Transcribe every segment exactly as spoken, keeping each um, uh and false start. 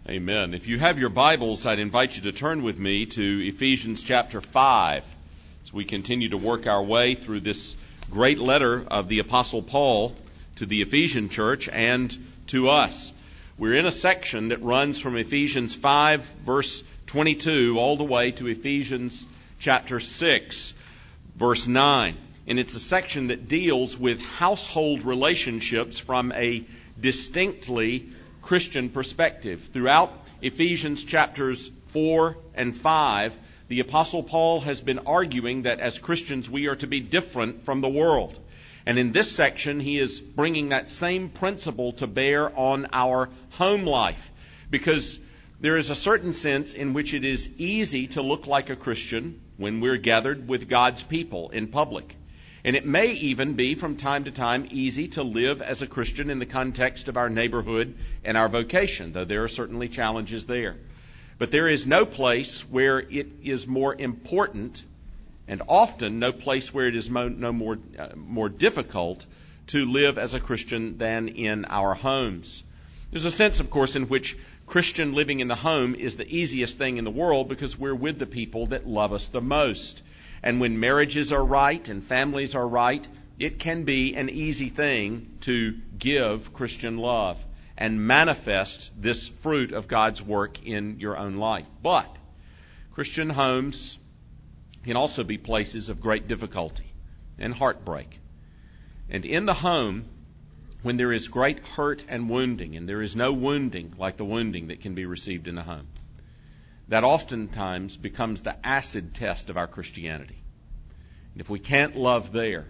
Amen. If you have your Bibles, I'd invite you to turn with me to Ephesians chapter five as we continue to work our way through this great letter of the Apostle Paul to the Ephesian church and to us. We're in a section that runs from Ephesians five, verse twenty-two, all the way to Ephesians chapter six, verse nine. And it's a section that deals with household relationships from a distinctly Christian perspective. Throughout Ephesians chapters four and five, the Apostle Paul has been arguing that as Christians we are to be different from the world. And in this section he is bringing that same principle to bear on our home life. Because there is a certain sense in which it is easy to look like a Christian when we're gathered with God's people in public. And it may even be, from time to time, easy to live as a Christian in the context of our neighborhood and our vocation, though there are certainly challenges there. But there is no place where it is more important, and often no place where it is mo- no more, uh, more difficult to live as a Christian than in our homes. There's a sense, of course, in which Christian living in the home is the easiest thing in the world because we're with the people that love us the most. And when marriages are right and families are right, it can be an easy thing to give Christian love and manifest this fruit of God's work in your own life. But Christian homes can also be places of great difficulty and heartbreak. And in the home, when there is great hurt and wounding, and there is no wounding like the wounding that can be received in the home, that oftentimes becomes the acid test of our Christianity. And if we can't love there,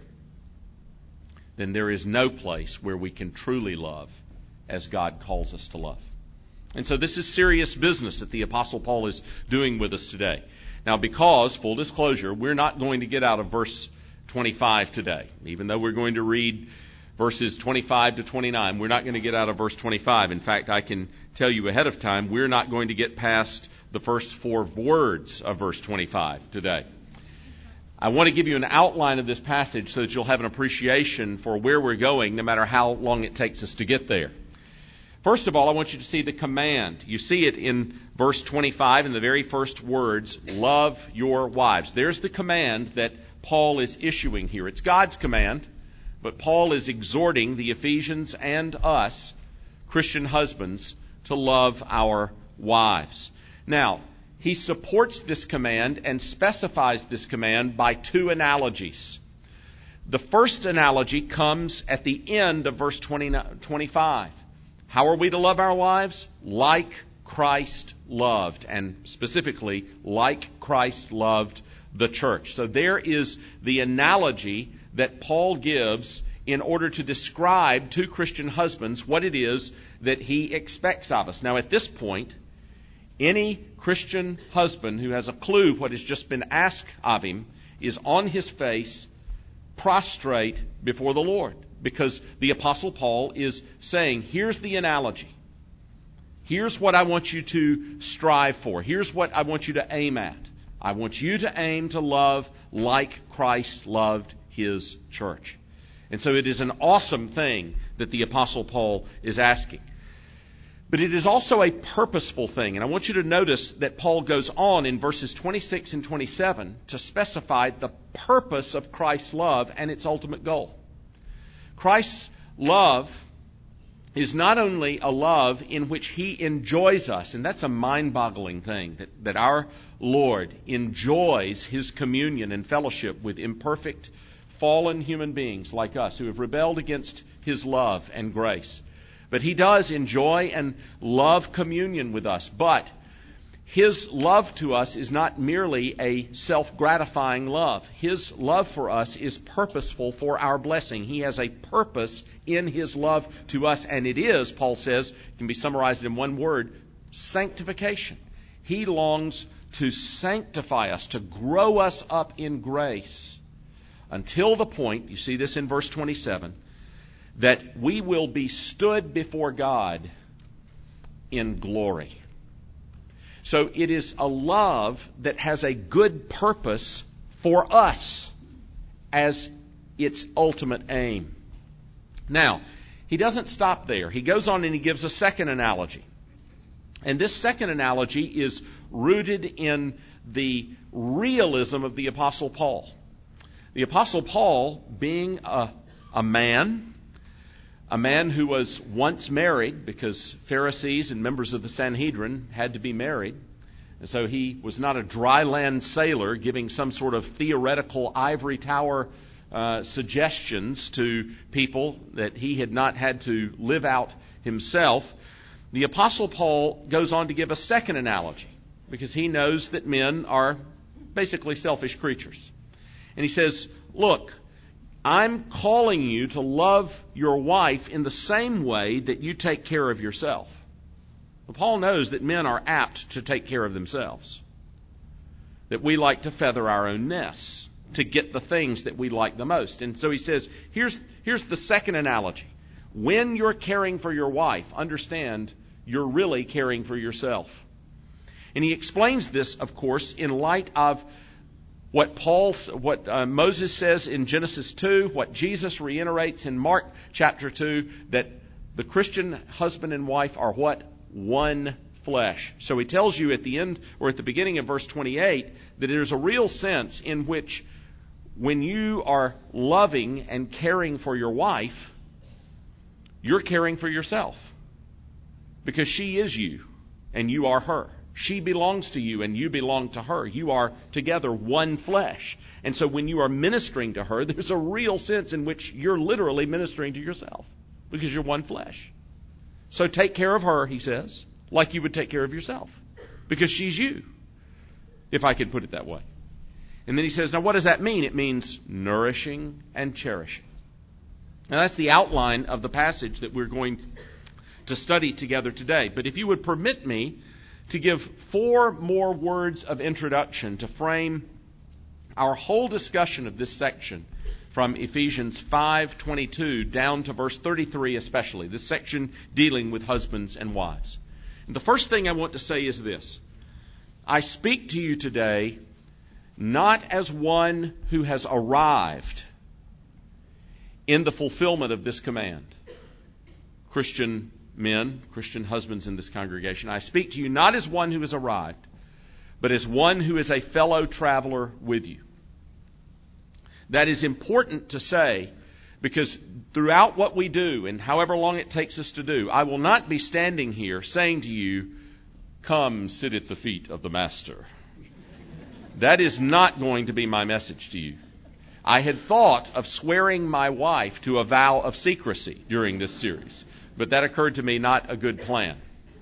then there is no place where we can truly love as God calls us to love. And so this is serious business that the Apostle Paul is doing with us today. Now, because, full disclosure, we're not going to get out of verse twenty-five today. Even though we're going to read verses twenty-five to twenty-nine, we're not going to get out of verse twenty-five. In fact, I can tell you ahead of time, we're not going to get past the first four words of verse twenty-five today. I want to give you an outline of this passage so that you'll have an appreciation for where we're going, no matter how long it takes us to get there. First of all, I want you to see the command. You see it in verse twenty-five in the very first words, love your wives. There's the command that Paul is issuing here. It's God's command, but Paul is exhorting the Ephesians and us, Christian husbands, to love our wives. Now, he supports this command and specifies this command by two analogies. The first analogy comes at the end of verse twenty-five. How are we to love our wives? Like Christ loved, and specifically, like Christ loved the church. So there is the analogy that Paul gives in order to describe to Christian husbands what it is that he expects of us. Now, at this point, any Christian husband who has a clue what has just been asked of him is on his face, prostrate before the Lord. Because the Apostle Paul is saying, here's the analogy. Here's what I want you to strive for. Here's what I want you to aim at. I want you to aim to love like Christ loved His church. And so it is an awesome thing that the Apostle Paul is asking. But it is also a purposeful thing. And I want you to notice that Paul goes on in verses twenty-six and twenty-seven to specify the purpose of Christ's love and its ultimate goal. Christ's love is not only a love in which He enjoys us, and that's a mind-boggling thing, that, that our Lord enjoys His communion and fellowship with imperfect, fallen human beings like us who have rebelled against His love and grace. But He does enjoy and love communion with us. But His love to us is not merely a self-gratifying love. His love for us is purposeful for our blessing. He has a purpose in His love to us, and it is, Paul says, can be summarized in one word, sanctification. He longs to sanctify us, to grow us up in grace until the point, you see this in verse twenty-seven, that we will be stood before God in glory. So it is a love that has a good purpose for us as its ultimate aim. Now, he doesn't stop there. He goes on and he gives a second analogy. And this second analogy is rooted in the realism of the Apostle Paul. The Apostle Paul, being a, a man, a man who was once married, because Pharisees and members of the Sanhedrin had to be married, and so he was not a dry land sailor giving some sort of theoretical ivory tower uh, suggestions to people that he had not had to live out himself. The Apostle Paul goes on to give a second analogy, because he knows that men are basically selfish creatures. And he says, look, I'm calling you to love your wife in the same way that you take care of yourself. Well, Paul knows that men are apt to take care of themselves, that we like to feather our own nests to get the things that we like the most. And so he says, here's, here's the second analogy. When you're caring for your wife, understand you're really caring for yourself. And he explains this, of course, in light of what Paul, what uh, Moses says in Genesis two, what Jesus reiterates in Mark chapter two, that the Christian husband and wife are what? One flesh. So he tells you at the end, or at the beginning of verse twenty-eight, that there's a real sense in which when you are loving and caring for your wife, you're caring for yourself. Because she is you, and you are her. She belongs to you, and you belong to her. You are together one flesh. And so when you are ministering to her, there's a real sense in which you're literally ministering to yourself, because you're one flesh. So take care of her, he says, like you would take care of yourself, because she's you, if I could put it that way. And then he says, now what does that mean? It means nourishing and cherishing. Now that's the outline of the passage that we're going to study together today. But if you would permit me to give four more words of introduction to frame our whole discussion of this section from Ephesians five twenty-two down to verse thirty-three especially, this section dealing with husbands and wives. And the first thing I want to say is this. I speak to you today not as one who has arrived in the fulfillment of this command. Christian men, Christian husbands in this congregation, I speak to you not as one who has arrived, but as one who is a fellow traveler with you. That is important to say, because throughout what we do, and however long it takes us to do, I will not be standing here saying to you, come sit at the feet of the Master. That is not going to be my message to you. I had thought of swearing my wife to a vow of secrecy during this series, but that occurred to me not a good plan.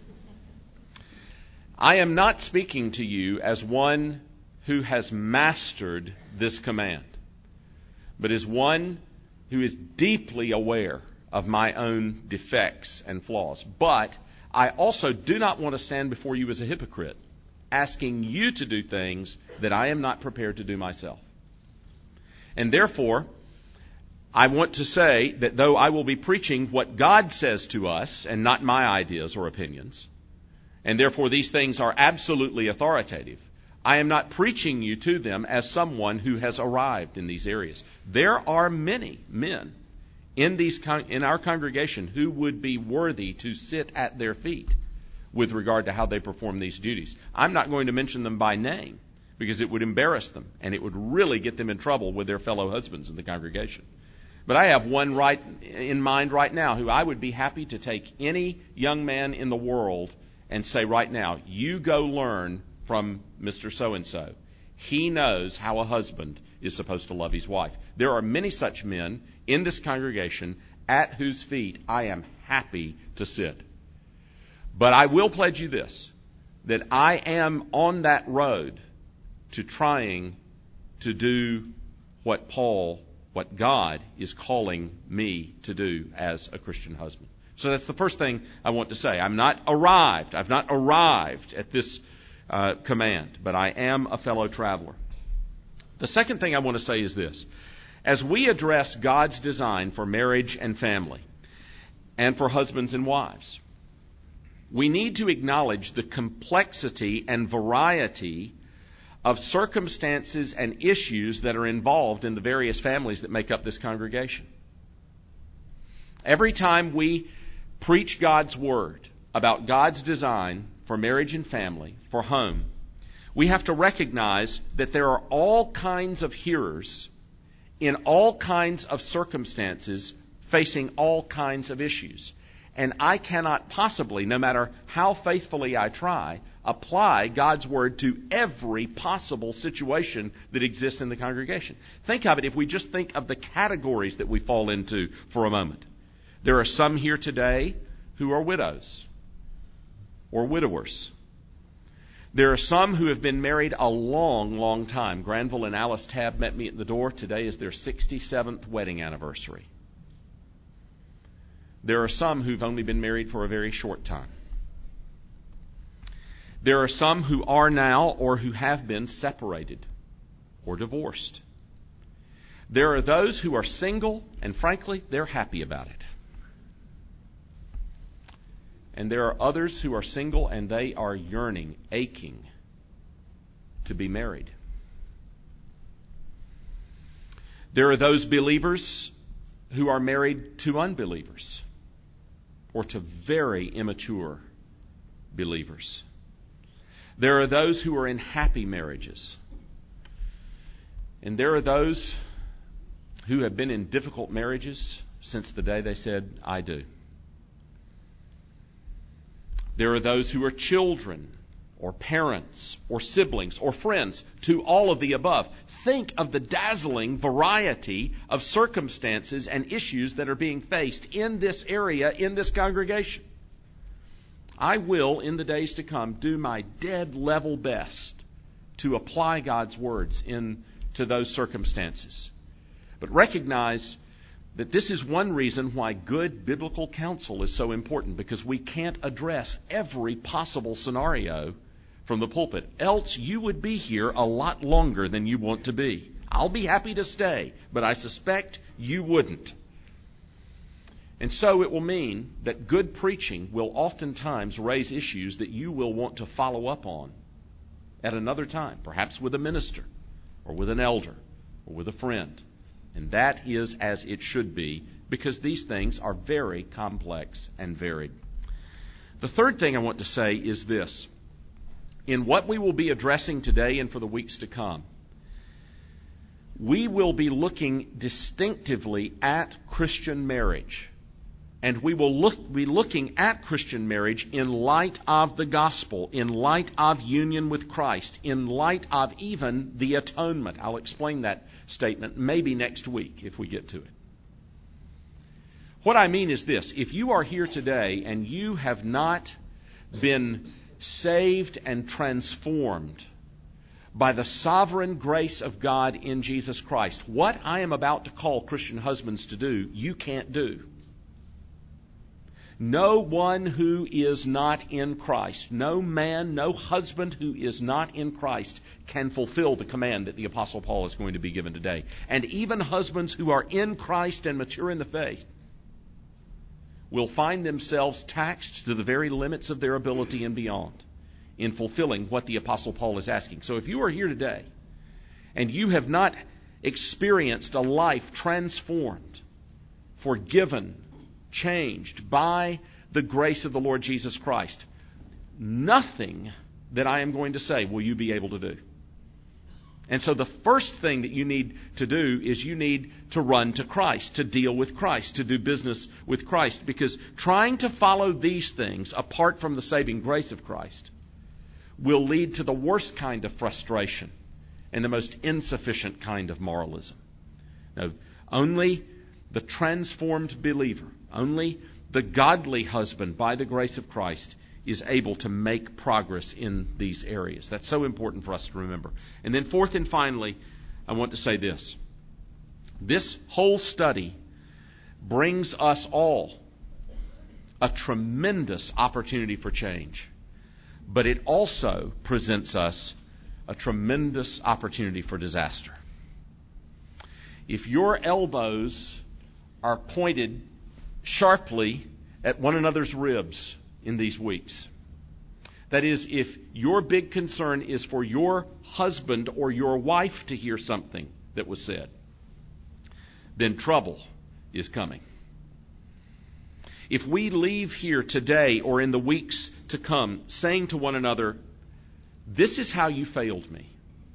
I am not speaking to you as one who has mastered this command, but as one who is deeply aware of my own defects and flaws. But I also do not want to stand before you as a hypocrite, asking you to do things that I am not prepared to do myself. And therefore, I want to say that though I will be preaching what God says to us and not my ideas or opinions, and therefore these things are absolutely authoritative, I am not preaching you to them as someone who has arrived in these areas. There are many men in these con- in our congregation who would be worthy to sit at their feet with regard to how they perform these duties. I'm not going to mention them by name because it would embarrass them and it would really get them in trouble with their fellow husbands in the congregation. But I have one right in mind right now who I would be happy to take any young man in the world and say right now, you go learn from Mister So-and-so. He knows how a husband is supposed to love his wife. There are many such men in this congregation at whose feet I am happy to sit. But I will pledge you this, that I am on that road to trying to do what Paul, what God is calling me to do as a Christian husband. So that's the first thing I want to say. I'm not arrived. I've not arrived at this uh, command, but I am a fellow traveler. The second thing I want to say is this. As we address God's design for marriage and family, and for husbands and wives, we need to acknowledge the complexity and variety of circumstances and issues that are involved in the various families that make up this congregation. Every time we preach God's Word, about God's design for marriage and family, for home, we have to recognize that there are all kinds of hearers in all kinds of circumstances facing all kinds of issues. And I cannot possibly, no matter how faithfully I try, apply God's Word to every possible situation that exists in the congregation. Think of it if we just think of the categories that we fall into for a moment. There are some here today who are widows or widowers. There are some who have been married a long, long time. Granville and Alice Tabb met me at the door. Today is their sixty-seventh wedding anniversary. There are some who've only been married for a very short time. There are some who are now or who have been separated or divorced. There are those who are single, and frankly, they're happy about it. And there are others who are single and they are yearning, aching to be married. There are those believers who are married to unbelievers or to very immature believers. There are those who are in happy marriages. And there are those who have been in difficult marriages since the day they said, I do. There are those who are children or parents or siblings or friends to all of the above. Think of the dazzling variety of circumstances and issues that are being faced in this area, in this congregation. I will, in the days to come, do my dead level best to apply God's words into those circumstances. But recognize that this is one reason why good biblical counsel is so important, because we can't address every possible scenario from the pulpit. Else you would be here a lot longer than you want to be. I'll be happy to stay, but I suspect you wouldn't. And so it will mean that good preaching will oftentimes raise issues that you will want to follow up on at another time, perhaps with a minister or with an elder or with a friend. And that is as it should be, because these things are very complex and varied. The third thing I want to say is this. In what we will be addressing today and for the weeks to come, we will be looking distinctively at Christian marriage. And we will look, be looking at Christian marriage in light of the gospel, in light of union with Christ, in light of even the atonement. I'll explain that statement maybe next week if we get to it. What I mean is this. If you are here today and you have not been saved and transformed by the sovereign grace of God in Jesus Christ, what I am about to call Christian husbands to do, you can't do. No one who is not in Christ, no man, no husband who is not in Christ can fulfill the command that the Apostle Paul is going to be given today. And even husbands who are in Christ and mature in the faith will find themselves taxed to the very limits of their ability and beyond in fulfilling what the Apostle Paul is asking. So if you are here today and you have not experienced a life transformed, forgiven, changed by the grace of the Lord Jesus Christ, nothing that I am going to say will you be able to do. And so the first thing that you need to do is you need to run to Christ, to deal with Christ, to do business with Christ, because trying to follow these things apart from the saving grace of Christ will lead to the worst kind of frustration and the most insufficient kind of moralism. No, only the transformed believer, only the godly husband by the grace of Christ is able to make progress in these areas. That's so important for us to remember. And then fourth and finally, I want to say this. This whole study brings us all a tremendous opportunity for change, but it also presents us a tremendous opportunity for disaster. If your elbows are pointed sharply at one another's ribs in these weeks, that is, if your big concern is for your husband or your wife to hear something that was said, then trouble is coming. if we leave here today or in the weeks to come saying to one another, this is how you failed me,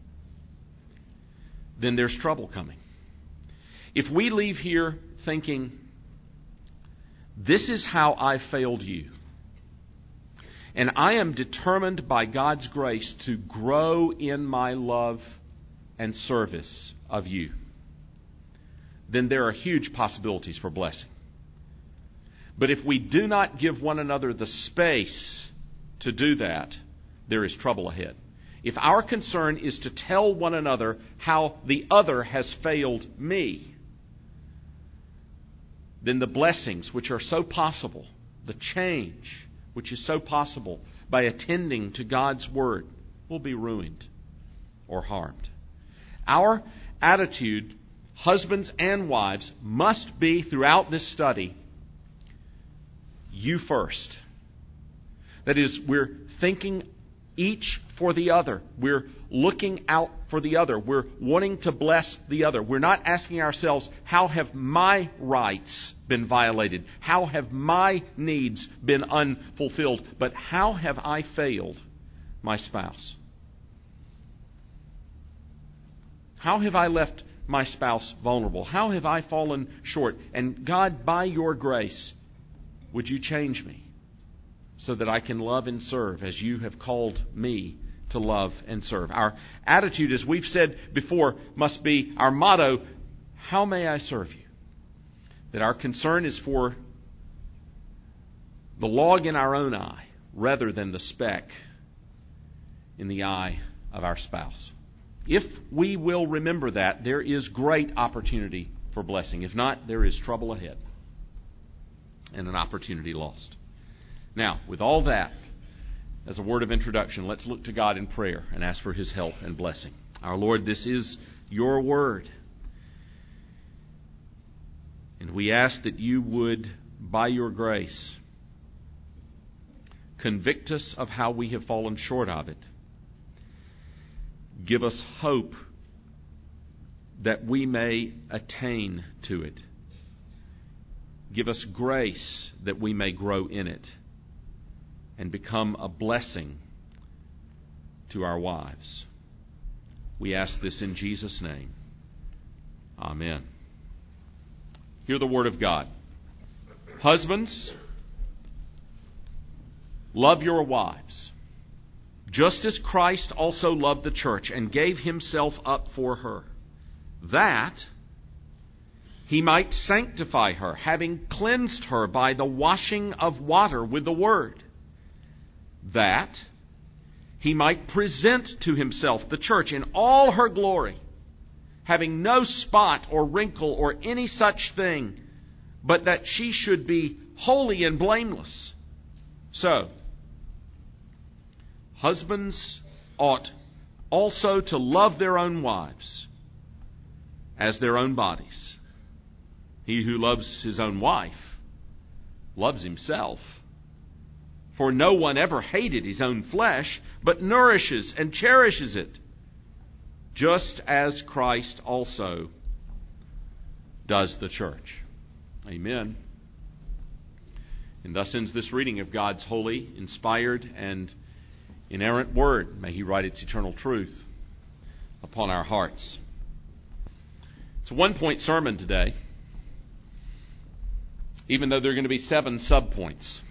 then there's trouble coming. If we leave here thinking, this is how I failed you, and I am determined by God's grace to grow in my love and service of you, then there are huge possibilities for blessing. But if we do not give one another the space to do that, there is trouble ahead. If our concern is to tell one another how the other has failed me, then the blessings which are so possible, the change which is so possible by attending to God's Word, will be ruined or harmed. Our attitude, husbands and wives, must be throughout this study, you first. That is, we're thinking each for the other. We're looking out for the other. We're wanting to bless the other. We're not asking ourselves, how have my rights been violated? How have my needs been unfulfilled? But how have I failed my spouse? How have I left my spouse vulnerable? How have I fallen short? And God, by your grace, would you change me so that I can love and serve as you have called me to love and serve? Our attitude, as we've said before, must be our motto, how may I serve you? That our concern is for the log in our own eye rather than the speck in the eye of our spouse. If we will remember that, there is great opportunity for blessing. If not, there is trouble ahead and an opportunity lost. Now, with all that as a word of introduction, let's look to God in prayer and ask for His help and blessing. Our Lord, this is your word. And we ask that you would, by your grace, convict us of how we have fallen short of it. Give us hope that we may attain to it. Give us grace that we may grow in it and become a blessing to our wives. We ask this in Jesus' name. Amen. Hear the word of God. Husbands, love your wives, just as Christ also loved the church and gave himself up for her, that he might sanctify her, having cleansed her by the washing of water with the word, that he might present to himself the church in all her glory, having no spot or wrinkle or any such thing, but that she should be holy and blameless. So, husbands ought also to love their own wives as their own bodies. He who loves his own wife loves himself. For no one ever hated his own flesh, but nourishes and cherishes it, just as Christ also does the church. Amen. And thus ends this reading of God's holy, inspired, and inerrant word. May He write its eternal truth upon our hearts. It's a one-point sermon today, even though there are going to be seven subpoints.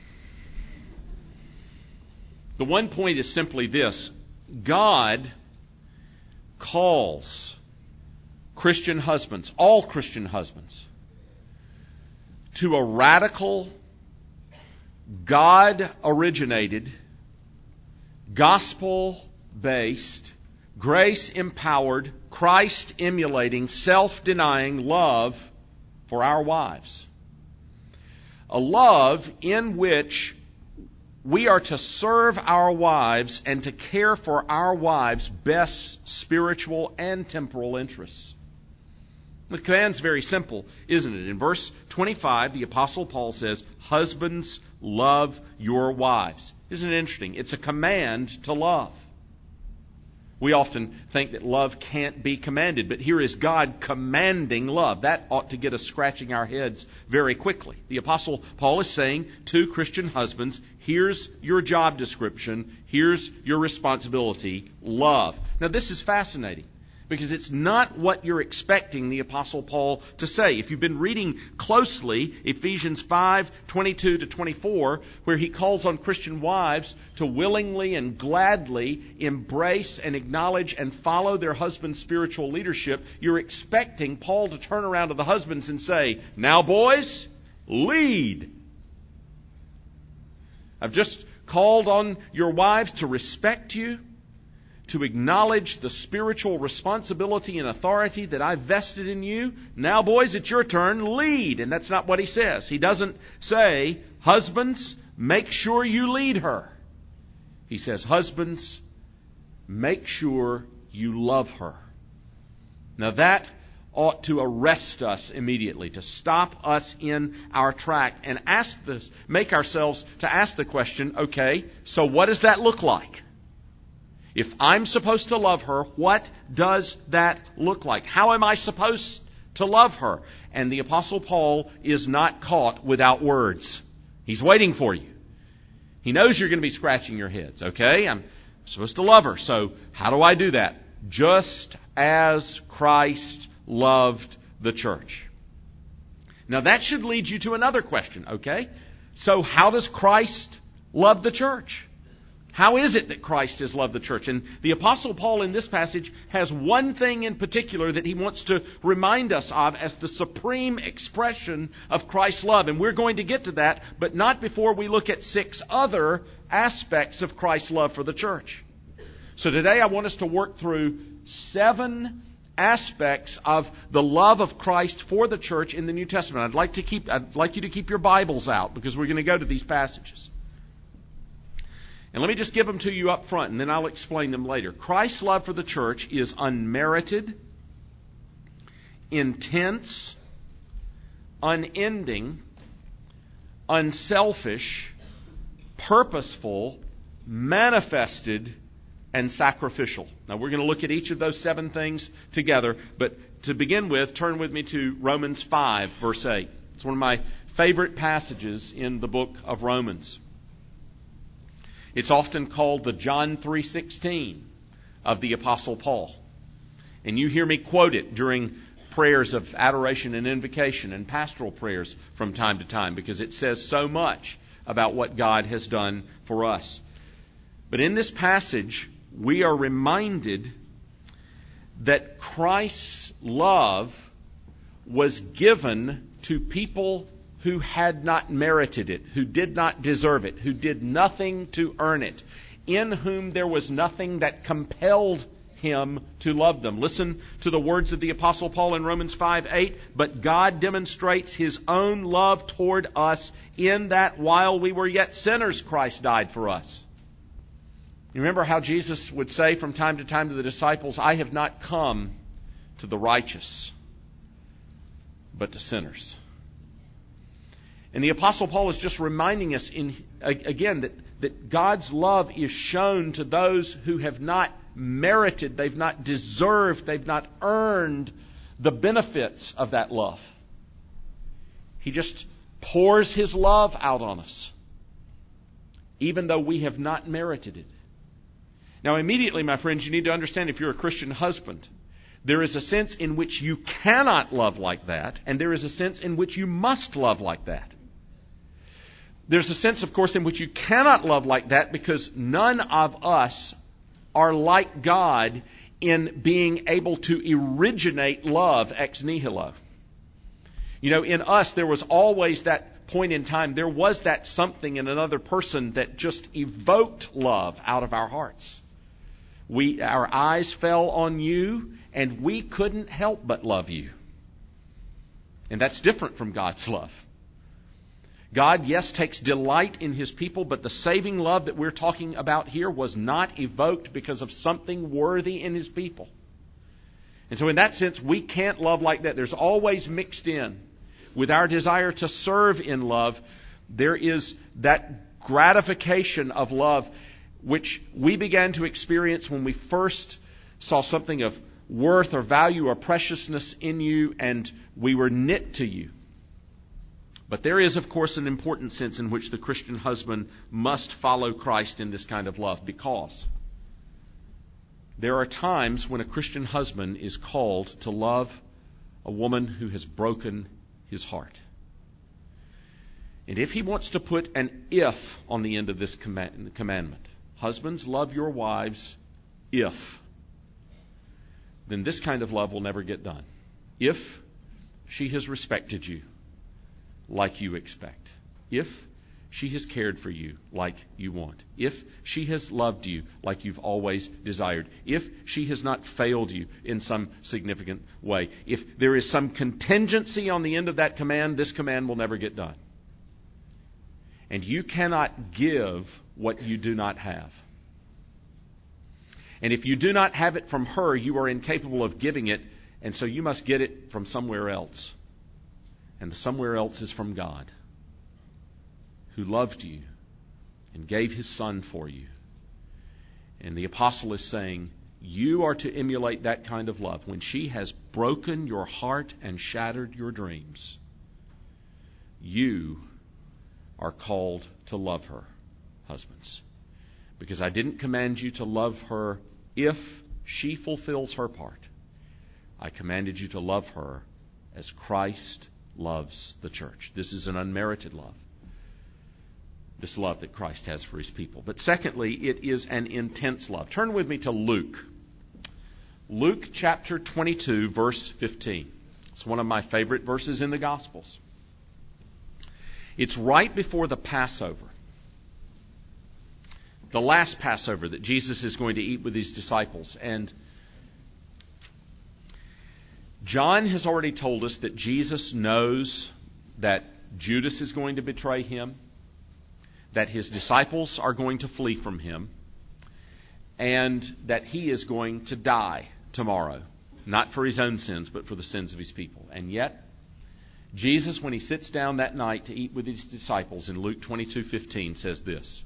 The one point is simply this: God calls Christian husbands, all Christian husbands, to a radical, God-originated, gospel-based, grace-empowered, Christ-emulating, self-denying love for our wives. A love in which we are to serve our wives and to care for our wives' best spiritual and temporal interests. The command's very simple, isn't it? In verse twenty-five, the Apostle Paul says, husbands, love your wives. Isn't it interesting? It's a command to love. We often think that love can't be commanded, but here is God commanding love. That ought to get us scratching our heads very quickly. The Apostle Paul is saying to Christian husbands, here's your job description, here's your responsibility, love. Now this is fascinating, because it's not what you're expecting the Apostle Paul to say. If you've been reading closely Ephesians five, twenty-two to twenty-four, where he calls on Christian wives to willingly and gladly embrace and acknowledge and follow their husband's spiritual leadership, you're expecting Paul to turn around to the husbands and say, now boys, lead. I've just called on your wives to respect you, to acknowledge the spiritual responsibility and authority that I've vested in you. Now, boys, it's your turn. Lead. And that's not what he says. He doesn't say, husbands, make sure you lead her. He says, husbands, make sure you love her. Now, that ought to arrest us immediately, to stop us in our track and ask this, make ourselves to ask the question, okay, so what does that look like? If I'm supposed to love her, what does that look like? How am I supposed to love her? And the Apostle Paul is not caught without words. He's waiting for you. He knows you're going to be scratching your heads. Okay, I'm supposed to love her. So how do I do that? Just as Christ loved the church. Now that should lead you to another question. Okay, so how does Christ love the church? How is it that Christ has loved the church? And the Apostle Paul in this passage has one thing in particular that he wants to remind us of as the supreme expression of Christ's love. And we're going to get to that, but not before we look at six other aspects of Christ's love for the church. So today I want us to work through seven aspects of the love of Christ for the church in the New Testament. I'd like to keep, I'd like you to keep your Bibles out because we're going to go to these passages. And let me just give them to you up front, and then I'll explain them later. Christ's love for the church is unmerited, intense, unending, unselfish, purposeful, manifested, and sacrificial. Now we're going to look at each of those seven things together, but to begin with, turn with me to Romans five, verse eight. It's one of my favorite passages in the book of Romans. It's often called the John three sixteen of the Apostle Paul. And you hear me quote it during prayers of adoration and invocation and pastoral prayers from time to time because it says so much about what God has done for us. But in this passage, we are reminded that Christ's love was given to people who had not merited it, who did not deserve it, who did nothing to earn it, in whom there was nothing that compelled him to love them. Listen to the words of the Apostle Paul in Romans five eight. But God demonstrates His own love toward us in that while we were yet sinners, Christ died for us. You remember how Jesus would say from time to time to the disciples, I have not come to the righteous, but to sinners. And the Apostle Paul is just reminding us in again that, that God's love is shown to those who have not merited, they've not deserved, they've not earned the benefits of that love. He just pours His love out on us, even though we have not merited it. Now immediately, my friends, you need to understand if you're a Christian husband, there is a sense in which you cannot love like that, and there is a sense in which you must love like that. There's a sense, of course, in which you cannot love like that because none of us are like God in being able to originate love ex nihilo. You know, in us, there was always that point in time, there was that something in another person that just evoked love out of our hearts. We, our eyes fell on you, and we couldn't help but love you. And that's different from God's love. God, yes, takes delight in His people, but the saving love that we're talking about here was not evoked because of something worthy in His people. And so in that sense, we can't love like that. There's always mixed in with our desire to serve in love, there is that gratification of love which we began to experience when we first saw something of worth or value or preciousness in you, and we were knit to you. But there is, of course, an important sense in which the Christian husband must follow Christ in this kind of love, because there are times when a Christian husband is called to love a woman who has broken his heart. And if he wants to put an if on the end of this command, commandment, husbands, love your wives if, then this kind of love will never get done. If she has respected you like you expect. If she has cared for you like you want. If she has loved you like you've always desired. If she has not failed you in some significant way. If there is some contingency on the end of that command, this command will never get done. And you cannot give what you do not have. And if you do not have it from her, you are incapable of giving it, and so you must get it from somewhere else. And the somewhere else is from God, who loved you and gave His Son for you. And the apostle is saying, you are to emulate that kind of love. When she has broken your heart and shattered your dreams, you are called to love her, husbands. Because I didn't command you to love her if she fulfills her part. I commanded you to love her as Christ loves the church. This is an unmerited love. This love that Christ has for His people. But secondly, it is an intense love. Turn with me to Luke. Luke chapter twenty-two, verse fifteen. It's one of my favorite verses in the Gospels. It's right before the Passover. The last Passover that Jesus is going to eat with His disciples. And John has already told us that Jesus knows that Judas is going to betray Him, that His disciples are going to flee from Him, and that He is going to die tomorrow, not for His own sins, but for the sins of His people. And yet, Jesus, when He sits down that night to eat with His disciples in Luke twenty-two fifteen, says this,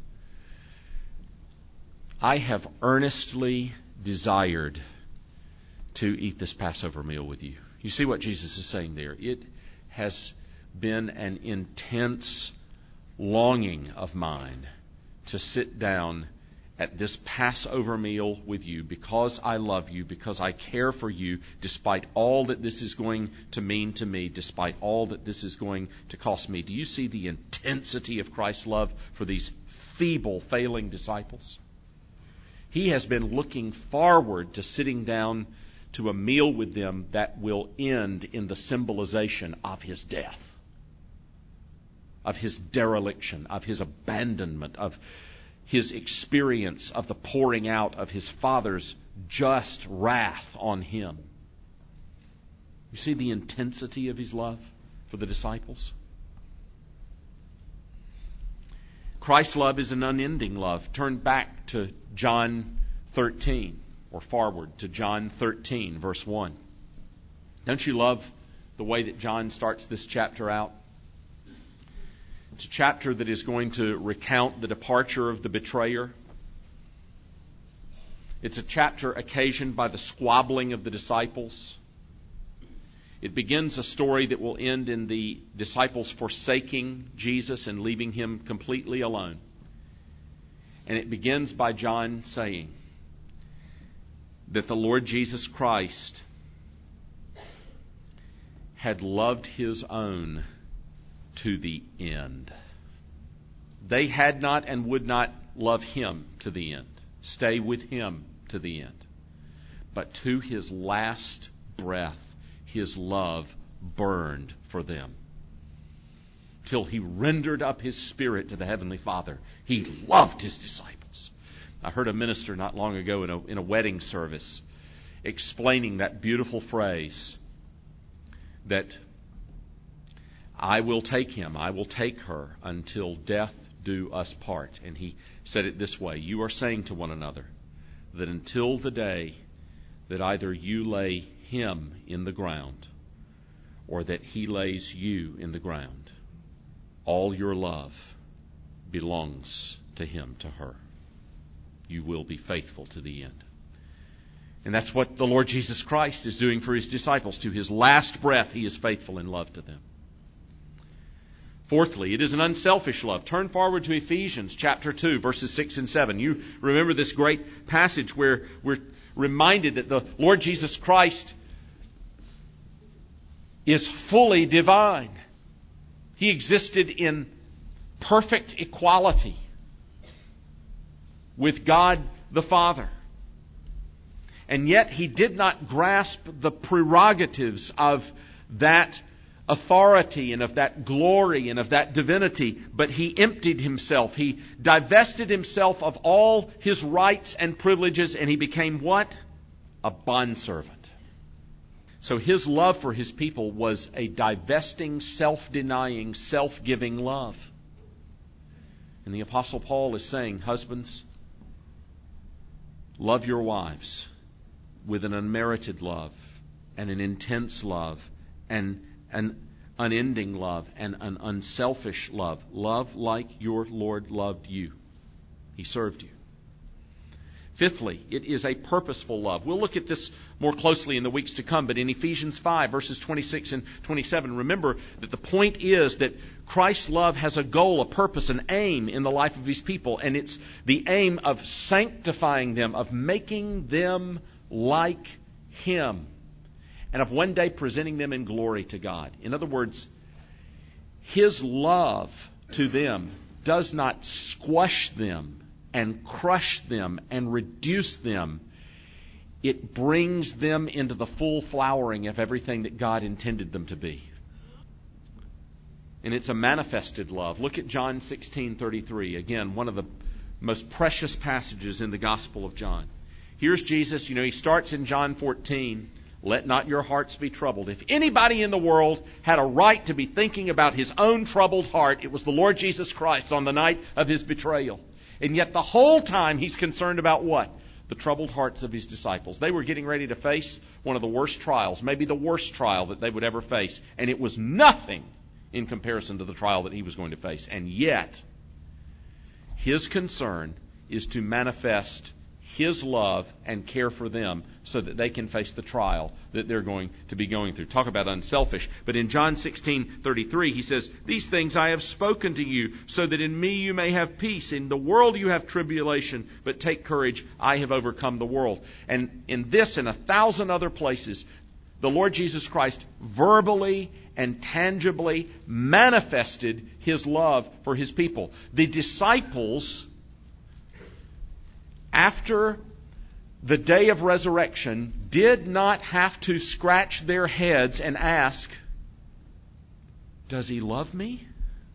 I have earnestly desired to eat this Passover meal with you. You see what Jesus is saying there. It has been an intense longing of mine to sit down at this Passover meal with you because I love you, because I care for you, despite all that this is going to mean to me, despite all that this is going to cost me. Do you see the intensity of Christ's love for these feeble, failing disciples? He has been looking forward to sitting down to a meal with them that will end in the symbolization of His death, of His dereliction, of His abandonment, of His experience of the pouring out of His Father's just wrath on Him. You see the intensity of His love for the disciples? Christ's love is an unending love. Turn back to John thirteen, or forward to John thirteen, verse one. Don't you love the way that John starts this chapter out? It's a chapter that is going to recount the departure of the betrayer. It's a chapter occasioned by the squabbling of the disciples. It begins a story that will end in the disciples forsaking Jesus and leaving Him completely alone. And it begins by John saying that the Lord Jesus Christ had loved His own to the end. They had not and would not love Him to the end, stay with Him to the end. But to His last breath, His love burned for them. Till He rendered up His Spirit to the Heavenly Father. He loved His disciples. I heard a minister not long ago in a, in a wedding service explaining that beautiful phrase that I will take him, I will take her until death do us part. And he said it this way, you are saying to one another that until the day that either you lay him in the ground or that he lays you in the ground, all your love belongs to him, to her. You will be faithful to the end. And that's what the Lord Jesus Christ is doing for His disciples. To His last breath, He is faithful in love to them. Fourthly, it is an unselfish love. Turn forward to Ephesians chapter two, verses six and seven. You remember this great passage where we're reminded that the Lord Jesus Christ is fully divine. He existed in perfect equality with God the Father. And yet He did not grasp the prerogatives of that authority and of that glory and of that divinity, but He emptied Himself. He divested Himself of all His rights and privileges, and He became what? A bondservant. So His love for His people was a divesting, self-denying, self-giving love. And the Apostle Paul is saying, husbands, love your wives with an unmerited love and an intense love and an unending love and an unselfish love. Love like your Lord loved you. He served you. Fifthly, it is a purposeful love. We'll look at this more closely in the weeks to come, but in Ephesians five, verses twenty-six and twenty-seven, remember that the point is that Christ's love has a goal, a purpose, an aim in the life of His people, and it's the aim of sanctifying them, of making them like Him, and of one day presenting them in glory to God. In other words, His love to them does not squash them and crush them and reduce them. It brings them into the full flowering of everything that God intended them to be. And it's a manifested love. Look at John sixteen thirty-three. Again, one of the most precious passages in the Gospel of John. Here's Jesus. You know, He starts in John fourteen. Let not your hearts be troubled. If anybody in the world had a right to be thinking about his own troubled heart, it was the Lord Jesus Christ on the night of His betrayal. And yet the whole time He's concerned about what? The troubled hearts of His disciples. They were getting ready to face one of the worst trials, maybe the worst trial that they would ever face. And it was nothing in comparison to the trial that He was going to face. And yet, His concern is to manifest His love and care for them so that they can face the trial that they're going to be going through. Talk about unselfish. But in John sixteen thirty-three, He says, these things I have spoken to you so that in me you may have peace. In the world you have tribulation, but take courage, I have overcome the world. And in this and a thousand other places, the Lord Jesus Christ verbally and tangibly manifested His love for His people. The disciples, after the day of resurrection, did not have to scratch their heads and ask, does He love me?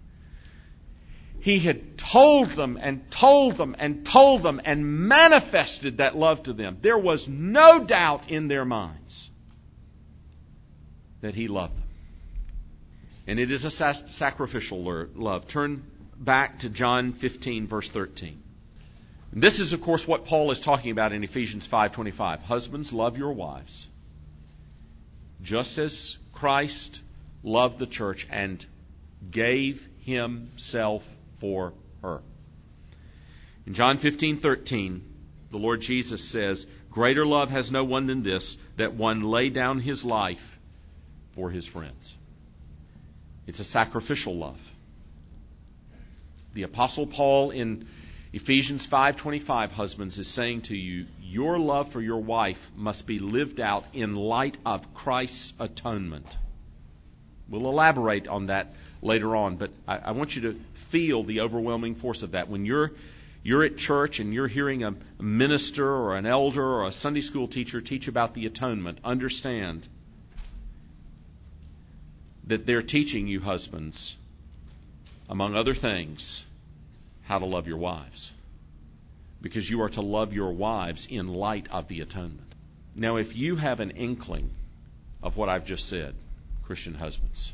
He had told them and told them and told them and manifested that love to them. There was no doubt in their minds that He loved them. And it is a sac- sacrificial love. Turn back to John fifteen, verse thirteen. And this is, of course, what Paul is talking about in Ephesians five twenty-five. Husbands, love your wives, just as Christ loved the church and gave Himself for her. In John fifteen thirteen, the Lord Jesus says, greater love has no one than this, that one lay down his life for his friends. It's a sacrificial love. The Apostle Paul in Ephesians five twenty-five, husbands, is saying to you, your love for your wife must be lived out in light of Christ's atonement. We'll elaborate on that later on, but I, I want you to feel the overwhelming force of that. When you're you're at church and you're hearing a minister or an elder or a Sunday school teacher teach about the atonement, understand that they're teaching you, husbands, among other things, how to love your wives. Because you are to love your wives in light of the atonement. Now, if you have an inkling of what I've just said, Christian husbands,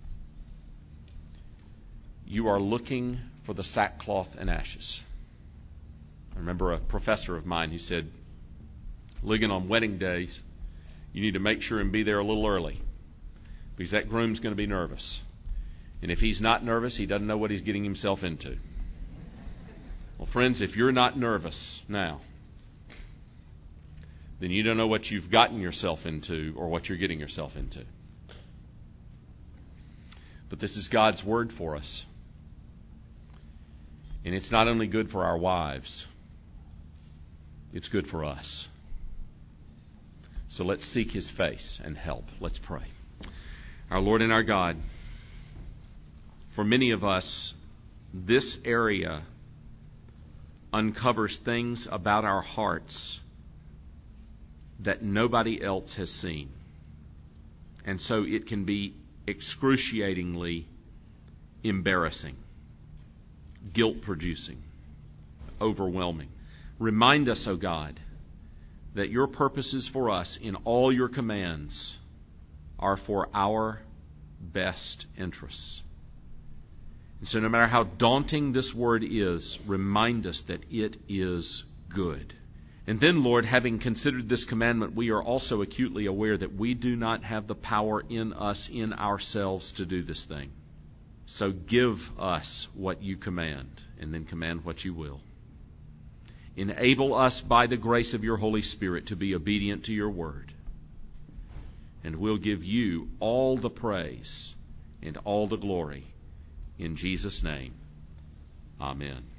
you are looking for the sackcloth and ashes. I remember a professor of mine who said, Ligon, on wedding days, you need to make sure and be there a little early, because that groom's going to be nervous. And if he's not nervous, he doesn't know what he's getting himself into. Well, friends, if you're not nervous now, then you don't know what you've gotten yourself into or what you're getting yourself into. But this is God's word for us. And it's not only good for our wives, it's good for us. So let's seek His face and help. Let's pray. Our Lord and our God, for many of us, this area uncovers things about our hearts that nobody else has seen. And so it can be excruciatingly embarrassing, guilt-producing, overwhelming. Remind us, O God, that your purposes for us in all your commands are for our best interests. And so no matter how daunting this word is, remind us that it is good. And then, Lord, having considered this commandment, we are also acutely aware that we do not have the power in us, in ourselves, to do this thing. So give us what you command, and then command what you will. Enable us by the grace of your Holy Spirit to be obedient to your word. And we'll give you all the praise and all the glory. In Jesus' name, amen.